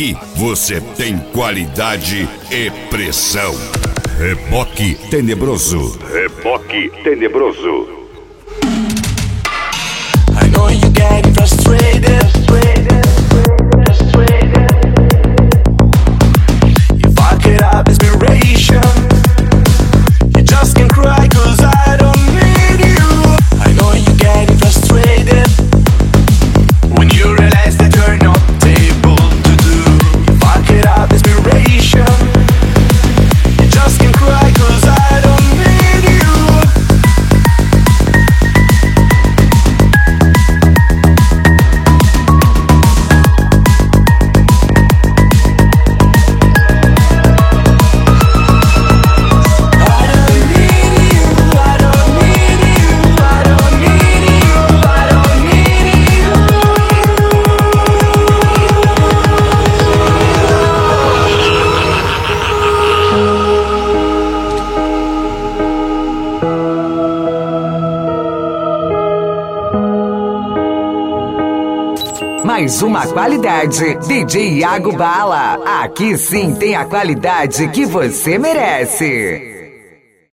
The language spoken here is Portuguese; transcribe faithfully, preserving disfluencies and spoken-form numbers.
Aqui você tem qualidade e pressão. Reboque Tenebroso. Reboque Tenebroso. I know you get frustrated, frustrated, frustrated. You fuck it up, inspiration. You just can cry cause I don't need you. I know you get frustrated when you realize that you're not able to do. You fuck it up, inspiration. You just can cry cause I don't need you. Mais uma qualidade, D J Iago Bala. Aqui sim tem a qualidade que você merece.